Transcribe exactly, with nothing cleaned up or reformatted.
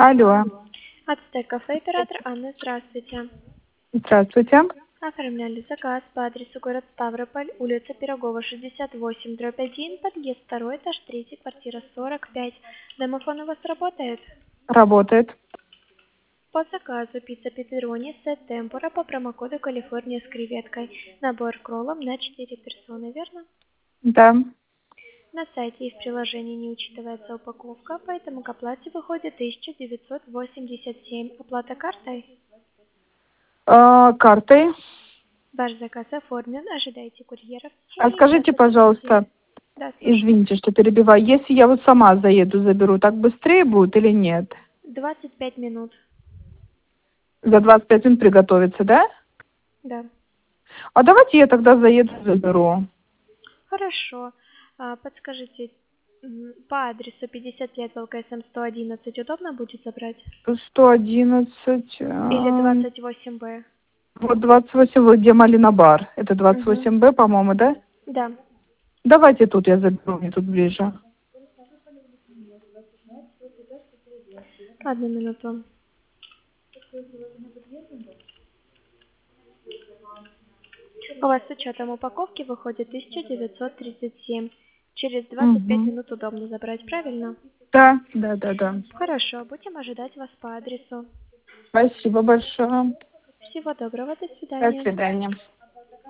Алло. Ацтек кафе, оператор Анна, здравствуйте. Здравствуйте. Оформляли заказ по адресу город Ставрополь, улица Пирогова, шестьдесят восемь, дробь один, подъезд второй, этаж третий, квартира сорок пять. Домофон у вас работает? Работает. По заказу пицца пепперони, сет темпура по промокоду Калифорния с креветкой. Набор кроллом на четыре персоны, верно? Да. На сайте и в приложении не учитывается упаковка, поэтому к оплате выходит тысяча девятьсот восемьдесят семь. Оплата картой? А, картой. Ваш заказ оформлен, ожидайте курьера в А течение скажите, часа двадцати. пожалуйста, Да, слушаю. извините, что перебиваю, если я вот сама заеду, заберу, так быстрее будет или нет? двадцать пять минут. За двадцать пять минут приготовиться, да? Да. А давайте я тогда заеду, заберу. Хорошо. А, подскажите, м, по адресу пятьдесят лет ВЛКСМ сто одиннадцать удобно будет забрать? сто одиннадцать. Или а, двадцать восемь Б? Вот двадцать восемь, вот где Малина бар. Это двадцать Угу. восемь Б, по-моему, да? Да. Давайте тут я заберу, мне тут ближе. Одну минуту. У вас с учетом упаковки выходит тысяча девятьсот тридцать семь. Через двадцать пять Угу. минут удобно забрать, правильно? Да, да, да, да. Хорошо, будем ожидать вас по адресу. Спасибо большое. Всего доброго, до До свидания. свидания.